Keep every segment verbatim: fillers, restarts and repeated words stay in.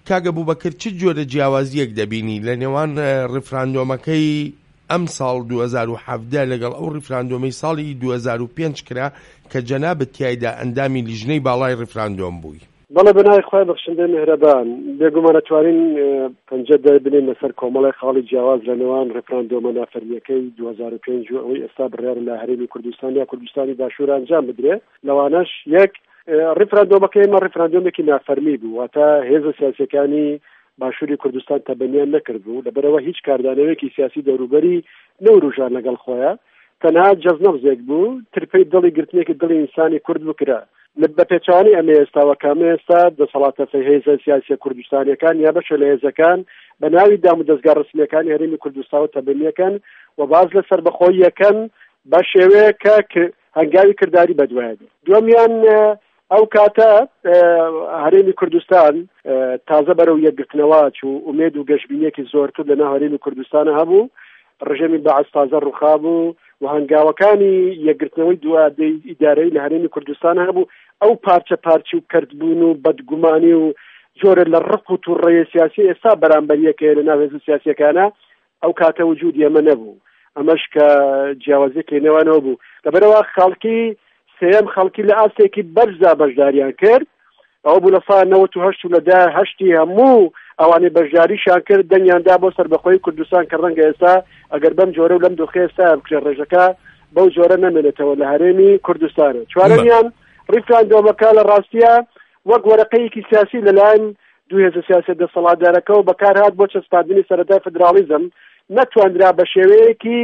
کاگە بووبەکر چ جۆرە جیاوازیەک دەبینی لە نێوان ڕیفراندۆمەکەی ئەم ساڵ دوو هەزار و حەڤدە لەگەڵ ئەو ڕیفراندۆمەی ساڵی دوو هەزار و پێنج کرا کە جەنابەت تیایدا ئەندامی لیژنەی باڵای ڕیفراندۆم بووی؟ بەڵێ بەناوی خۆی بەخشندەی میهرەبان، بێگومان دەتوانین پەنجە دەبنین لەسەر کۆمەڵی خاڵی جیاواز لە نێوان ڕیفراندۆمە نافەرمیەکەی دوو هەزار و پێنج و ئەوەی ئێستا بڕیار لە هەرێمی کوردستان یا کوردستانی باشوور ئەنجام بدرێ. لەوانەش یەک ڕیفراندۆمەکەی ئێمە ڕیفراندۆمێکی نافەرمی بوو، واتە هێزە سیاسیەکانی باشووری کوردستان تەبەنیان نەکرد بوو، لەبەرەوە هیچ کاردانەوەیەکی سیاسی دەوروبەری نەوروژان لەگەڵ خۆیان، تەنها جەزنەبزێک بوو ترپەی دڵی گرتنێکی دڵی ئینسانی کورد بکرا. بە پێچوانی ئەمە ئێستاوە کامە ئێستا دەسەڵاتە هێزە سیاسیە کوردستانیەکان یا بەشە لە هێزەکان بە ناوی دام و دەستگا ڕسمیەکانی هەرێمی کوردستان و تەبەنیەکەن و باز لەسەر بەخۆی یەکەن بە شێوەیە کە هەنگاوی کردداری بەدوایە. دووەمیان ئەو کاتە هەرێمی کوردستان تازە بەرەو یەکگرتنەوە چوو، ئومێد و گەشتبینیەکی زۆرتر لە ناو هەرێمی کوردستانە هەبوو، ڕژێمی بەعەز تازە ڕووخا بوو و هەنگاوەکانی یەکگرتنەوەی دوادەی ئیدارەی لە هەرێمی کوردستان هەبوو. ئەو پارچە پارچی و کردبوون و بەدگومانی و جۆرە لە ڕق و تووڕێی سیاسی ئێستا بەرامبەریەکەیە لە ناو هێزە سیاسیەکانە ئەو کاتە وجودی ئەمە نەبوو. ئەمەش کە جیاوازیەکی نێوانەوە بوو. لەبەرەوە خەڵکی سێم خەڵکی لە ئاسێکی بەرزا بەشداریان کرد، ئەوە بوو لە ساڵ نەوەت و هەشت و لە دا هەشتی هەموو ئەوانەی بەشداریشان کرد دەنگیاندا بۆ سەربەخۆی کوردستان کە ڕەنگە ئێستا ئەگەر بەم جۆرە و لەم دۆخی ئێستا بکرێ ڕێژەکە بەو جۆرە نەمێنێتەوە لە هەرێمی کوردستانە. چوارەمیان ڕیفراندۆمەکە لە ڕاستیە وەک وەرەقەیەکی سیاسی لەلایەن دوو هێزە سیاسی دەسەڵاتدارەکەەوە بەکار هات بۆ چەسپاندنی سەرەتای فدرالیزم، نەتواندرا بە شێوەیەکی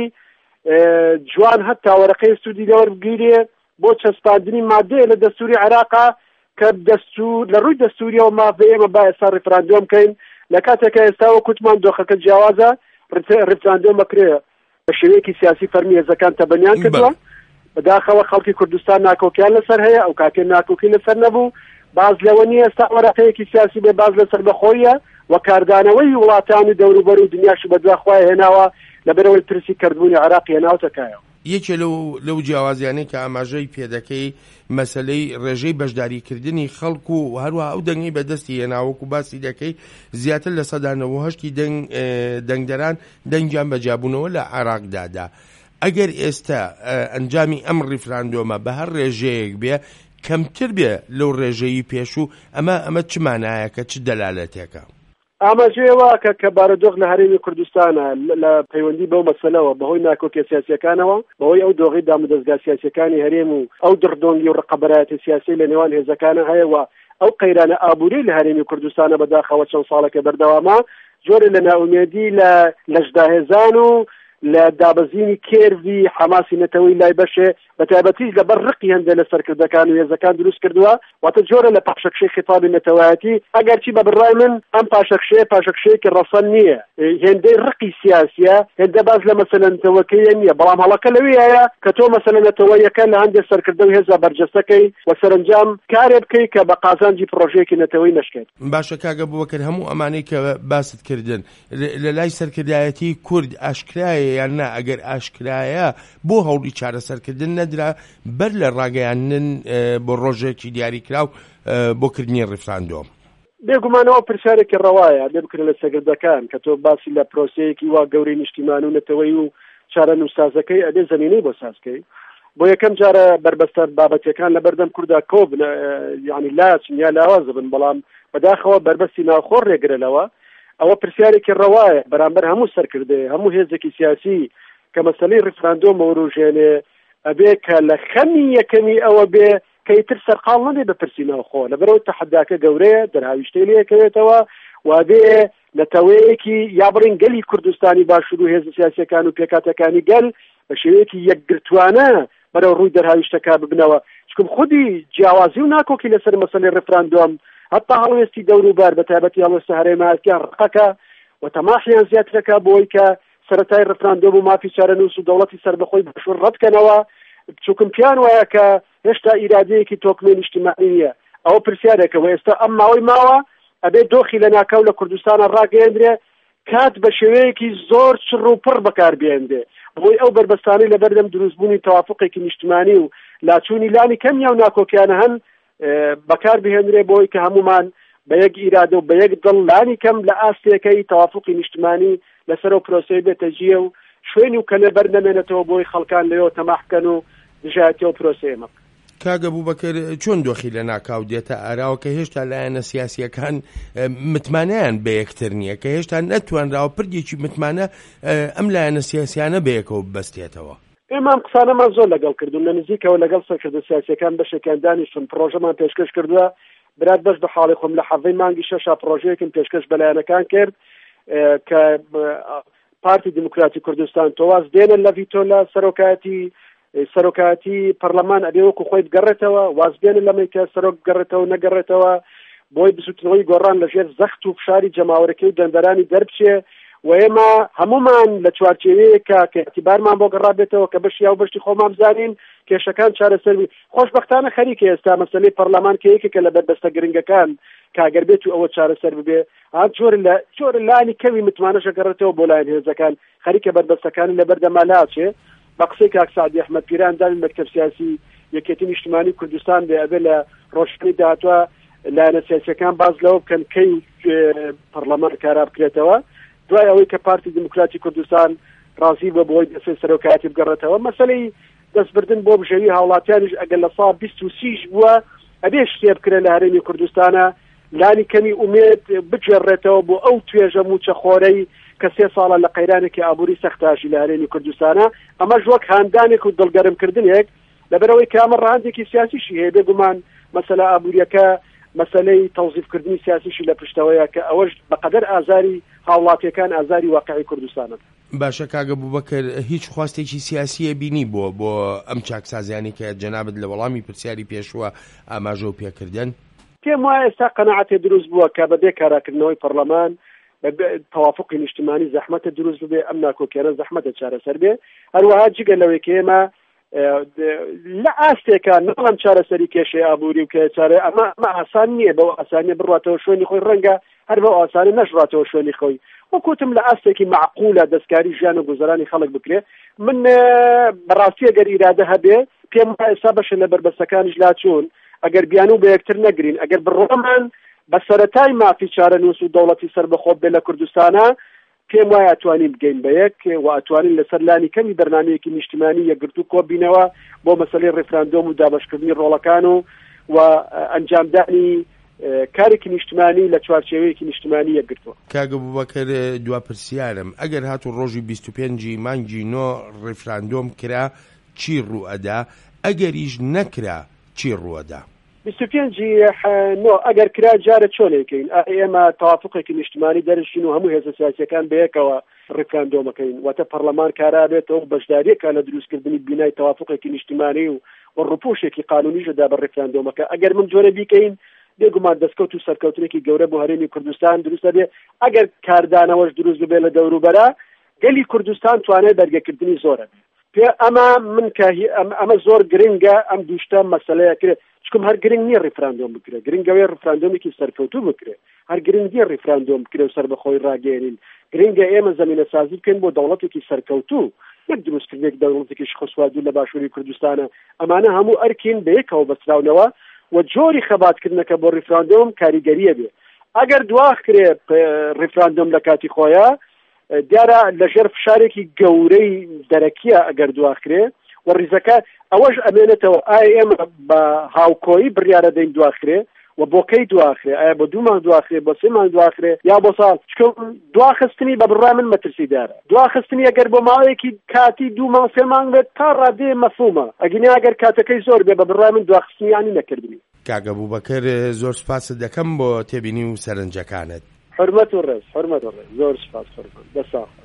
جوان هەتا وەرەقەی سوودی لەوەربگیرێ بۆ چەسپاندنی مادەیە لە دەستوری عێراقا کە دەستور لە ڕووی دەستوریەوە مافە ئێمە با ئێستا ڕیفراندۆم بکەین. لە کاتێکە ئێستاوە کوتمان دۆخەکە جیاوازە ڕیفراندۆم بکرێ بە شێوەیەکی سیاسی فەرمی هێزەکان تەبەنیان کردووە، بەداخەوە خەڵکی کوردستان ناکۆکیان لەسەر هەیە، ئەو کاکێ ناکۆکی لەسەر نەبوو. باز لەوە نیە ئێستا وەرەقەیەکی سیاسی بێ، باز لەسەر بەخۆیە و کاردانەوەی وڵاتانی دەوروبەر و دنیاش بەدوا خۆی هێناوە لەبەرەوەی ترسی کردبوونی عێراق هێناوتەکایەوە. یەکێ لەو لەو جیاوازیانەی کە ئاماژەی پێدەکەی مەسەلەی ڕێژەی بەشداریکردنی خەڵک و هەروە ئەو دەنگی بەدەستی هێناوەکو باسی دەکەی زیاتر لە سەدانەوە هەشتی دەنگدەران دەنگیان بەجابوونەوە لە عێراقدادا. ئەگەر ئێستا ئەنجامی ئەم ڕیفراندۆمە بە هەر ڕێژەیەک بێ کەمتر بێ لەو ڕێژەی پێشوو، ئەمە ئەمە چ مانایەکە، چ دەلالەتێکە؟ ئاماژەیەوە کە کە بارودۆخ لە هەرێمی کوردستانە لە پەیوەندی بەو مەسەلەوە بەهۆی ناکۆکیە سیاسیەکانەوە، بەهۆی ئەو دۆغی دام و دەستگا سیاسیەکانی هەرێم و ئەو دڕدۆنگی و ڕقەبەرایەتی سیاسی لە نێوان هێزەکانە هەیەوە ئەو قەیرانە ئابووری لە هەرێمی کوردستانە بەداخەوە چەند ساڵێکە بەردەوامە جۆرە لە ناومێدی لە لەشداهێزان و لە دابەزینی کێروی حماسی نەتەوەی لای بەشێ بەتایبەتیش لەبەر ڕقی هەندێک لە سەرکردەکان و هێزەکان دروست کردووە، واتە جۆرە لە پاشەکشەی خیتابی نەتەوایەتی. ئەگەر چی بە بڕای من ئەم پاشەکشەیە پاشەکشەیەکی ڕەسەن نییە، هێندەی ڕقی سیاسیە، هێندە باز لە مەسەلە نەتەوەکەیە نییە، بەڵام هەڵەکە لەوەیە کە تۆ مەسەلە نەتەوەیەکە لە هەندێک سەرکردە و هێزە بەرجەستەکەی و سەرنجام کارێ بکەی کە بە قازانجی پرۆژەیەکی نەتەوەی نەشکێت. باشە کاگە بووبەکر، هەموو ئەمانەی کە باست کردن لە لای سەرکردایەتی کورد ئاشکرایە یان نا؟ ئەگەر ئاشکرایە بۆ هەوڵی چارەسەرکردن نەدرا بەر لە ڕاگەیاندن بۆ ڕۆژێکی دیاریکراو بۆکردنی ڕیفراندۆم؟ بێگومانەوە پرسیارێکی ڕەوایە لێ بکرێت لە سەرکردەکان کە تۆ باسی لە پرۆسەیەکی وا گەورەی نیشتیمان و نەتەوەی و چارە نووسازەکەی ئەدێ زمینەی بۆ سازکەی. بۆ یەکەم جارە بربەستە بابەتەکان لە بەردەم کووردا کۆبن، یعنی لاچن یا لاوازە بن، بەڵام بەداخەوە بربەستی ناوخۆڕ ڕێگرێتەوە. ئەوە پرسیارێکی ڕەوایە بەرامبەر هەموو سەرکردێ هەموو هێزێکی سیاسی کە مەسەلەی ڕیفراندۆم وروژێنێ ئەبێ کە لە خەمی یەکەمی ئەوە بێ کە ئیتر سەرقاڵ نەبێ بەپرسی ناوخۆ، لەبەرەوە تەحەداکە گەورەیە دەرهاویشتەی لێکەوێتەوە وابێ نەتەوەیەکی یا بڕین گەلی کوردستانی باشوور و هێزە سیاسیەکان و پێکاتەکانی گەل بە شێوەیەکی یەکگرتوانە بەرەو ڕووی دەرهاویشتەکە ببنەوە. چکم خودی جیاوازی و ناکۆکی لەسەر مەسەلەی ڕیفراندۆم هەتا هەڵوێستی دەوروبەر بەتایبەتی هەڵوێستە هەرێمەکان ڕقەکە و تەماحیان زیاترەکە بۆی کە سەرەتای ڕیفراندۆم و مافی چارەنووس و دەوڵەتی سەربەخۆی باشوور ڕەتکەنەوە. چووکم پیان وایە کە هێشتا ئیرادەیەکی تۆکمێ نیشتیمانی نییە. ئەوە پرسیارێکەوە ئێستا ئەم ماوەی ماوە ئەبێ دۆخی لە ناکەو لە کوردستانە ڕاگەیەندرێ کات بە شێوەیەکی زۆر چڕ و پڕ بەکاربێندێ بۆی ئەو بربەستانەی لە بەردەم دروستبوونی تەوافقێکی نیشتیمانی و لاچوونی لانی کەمیا و ناکۆکیانە هەن بەکار بهێنرێ بۆی کە هەمومان بە یەک ئیرادە و بە یەک دڵ لانی کەم لە ئاستێکەی تەوافقی نیشتمانی لەسەر و پرۆسەی بێتە جێ و شوێنی و کەلێ بەرنەمێنێتەوە بۆی خەڵکان لەوێ تەماح بکەن و دژایەتەوە پرۆسەیەمە. کاگە بووبەکر چۆن دۆخی لە ناکاو دێتە ئاراوە کە هێشتا لایەنە سیاسیەکان متمانەیان بە یەکتر نییە، کە هێشتا نەتوانراوە پردێکی متمانە ئەم لایەنە سیاسیانە بە یەکەوە ببەستێتەوە؟ ئێمام قسانەمان زۆر لەگەڵ کردوون لە نزیکەوە لەگەڵ سەرکردە سیاسیەکان بەشێکیان دانیشتون پرۆژەمان پێشکەش کردووە. برات بەش بە حاڵی خۆم لە حەڤەی مانگی شەشا پرۆژەیەکم پێشکەش بەلایەنەکان کرد کە پارتی دموکراتی کوردستان تۆواز دێنن لە ڤیتۆ لە سەرۆکایەتی سەرۆکایەتی پەرلەمان ئەبێ وەکو خۆی بگەڕێتەوە، واز دێنن لەمەی کە سەرۆک بگەڕێتەوە نەگەڕێتەوە بۆی بسووتنەوەی گۆڕان لەژێر زەخت و فشاری جەماوەرەکەی و دەنبەرانی دەربچێ و ئێمە هەمومان لە چوارچێوەیەکە کە ئەتیبارمان بۆ گەڕابێتەوە کە بەشی یا و بەشتی خۆمان بزانین کێشەکان چارەسەر خۆشبەختانە خەریکە ئێستا مەسەلەی پەرلەمان کە یەکێکە لە بەربەستە گرنگەکان کاگەر بێت و ئەوە چارەسەر ببێ هەر جۆر لە جۆر لانی کەوی متمانەشە گەڕێتەوە بۆ لایەن هێزەکان خەریکە بەربەستەکانی لەبەردەما لاچێ. بە قسەی کاک سعدی ئەحمەد پیران دانی مەکتەب سیاسی یەکێتی نیشتمانی کوردستان بێ ئەبێ لە ڕۆژانی داهاتوە لایەنە سیاسیەکان باز لەوە بکەن کەی پەرلەمان کارا بکرێتەوە دوای ئەوەی کە پارتی دموکراتی کوردستان ڕازی بە بۆی دەسێ سەرۆکایەتی بگەڕێتەوە. مەسەلەی دەستبردن بۆ بژێوی هاوڵاتیانیش ئەگەر لە ساڵ بیست و سیش بووە ئەبێ شتێ بکرێت لە هەرێمی کوردستانە لانی کەمی ئومێد بجێڕێتەوە بۆ ئەو توێژە موچەخۆرەی کە سێ ساڵە لە قەیرانێکی ئابووری سەختاشی لە هەرێمی کوردستانە ئەمەش وەک هاندانێک و دڵگەرمکردنێک لەبەرەوەی کە ئەمە ڕاهەندێکی سیاسیشی هەیە بێگومان مەسەلە ئابووریەکە مەسەلەی تەوزیفکردنی سیاسیشی لە پشتەوەیە کە ئەوەش بەقەدەر ئازاری هاوڵاتیەکان ئازاری واقعی کوردستانە. باشە کاگە بووبەکر هیچ خواستێکی سیاسیە بینی بۆ بۆ ئەم چاکسازیانی کە جەنابەت لە وەڵامی پرسیاری پێشوە ئاماژە و پێکردن؟ پێم وایە ئێستا قەناعەتێ دروست بووە کە بەبێ کاراکردنەوەی پەرلەمان تەوافقی نیشتمانی زەحمەتە دروست ببێ ئەم ناکۆکیانە زەحمەتە چارەسەر بێ هەروەها جگە لەوەی کە ئێمە لە ئاستێکە نەڵم چارەسەری کێشەی ئابووری و کە چارە ئەمە ئەمە ئاسان نییە بەو ئاسانیە بڕاتەوە شوێنی خۆی ڕەنگە هەر بەو ئاسانە نەژڕاتەوە شوێنی خۆی وەکوتم لە ئاستێکی معقولە دەستکاری ژیان و گوزەرانی خەڵک بکرێ. من بەڕاستی ئەگەر ئیرادە هەبێ پێم وایە ئێستا بەشە لە بربەستەکانیش لاچوون ئەگەر بیان و بە یەکتر نەگرین ئەگەر بڕۆمان بە سەرەتای مافی چارەنووس و دەوڵەتی سەربەخۆ بێ لە کوردستانە پێم وایە ئەتوانین بگەین بە یەک و ئەتوانین لەسەر لانی کەمی بەرنامەیەکی نیشتمانی یەکگرتو کۆبینەوە بۆ مەسەلەی ڕێفراندۆم و دابەشکردنی ڕۆڵەکان و و ئەنجامدانی کارێکی نیشتمانی لە چوارچێوەیەکی نیشتمانی یەکگرتووە. کاگە بووبەکر دوا پرسیارم ئەگەر هاتو ڕۆژی بیست و پێنجی مانگی نۆ ڕێفراندۆم کرا چی ڕوئەدا ئەگەریش نەکرا چی ڕوئەدا؟ بیست و پێنجی نۆ ئەگەر کرا جارە چۆنێکین ئێمە تەوافقێکی نیشتمانی دەرشین و هەموو هێزە سیاسیەکان بەیەکەوە ڕێفراندۆمەکەین واتە پەرلەمان کارا بێتەوە بەشداریەکە لە دروستکردنی بینای تەوافقێکی نیشتمانی و ڕوپۆشێکی قانونیشدا بە ڕێفراندۆمەکە ئەگەر من جۆرە بیکەین بێگومان دەستکەوت و سەرکەوتنێکی گەورە بۆ هەرێمی کوردستان دروستە بێ ئەگەر کاردانەوەش دروست ببێت لە دەوروبەرە گەلی کوردستان توانێت بەرگەکردنی زۆرە پێ ئەمە من کە ئەمە زۆر گرنگە ئەم دووشتە مەسەلەیە کرێت چکم هەر گرنگ نییە ڕێفراندۆم بکرێت گرنگەوەی ڕێفراندۆمێکی سەرکەوتوو بکرێت هەر گرنگ نییە ڕێفراندۆم بکرێت و سەر بەخۆی ڕاگەێنین گرنگە ئێمە زەمینە سازی بکەین بۆ دەوڵەتێکی سەرکەوتوو یەک دروستکردنێک دەوڵەتێکی خۆسوادوو لە باشووری کوردستانە ئەمانە هەموو ئەرکین بەیەکەوە بەسراونەوە و جۆری خەباتکردنەکە بۆ ڕێفراندۆم کاریگەریە بێ ئەگەر دواخکرێ ڕێفراندۆم لە کاتی خۆیە دیارە لەژێر فشارێکی گەورەی دەرەکیە ئەگەر دواخکرێ و ڕیزەکە ئەوەش ئەمێنێتەوە ئایا ئێمە بە هاوکۆیی بڕیارە دەین دواخرێ و بۆ کەی دواخرێ ئایا بۆ دوو مانگ دواخرێ بۆ سێ مانگ دواخرێ یا بۆ ساڵ چکە دواخستنی بە بڕای من مەترسیدارە دواخستنی ئەگەر بۆ ماوەیەکی کاتی دوو مانگ سێ مانگ بێت تا ڕادێ مەفهومە ئەگەنی ئەگەر کاتەکەی زۆر بێ بە بڕای من دواخستنیانی نەکردنی. کاگە بووبەکر زۆر سوپاست دەکەم بۆ تێبینی و سەرنجەکانت. حرمەت و ڕێز حرمەت و ڕێز زۆر سوپاس فەرمان دەساڵ.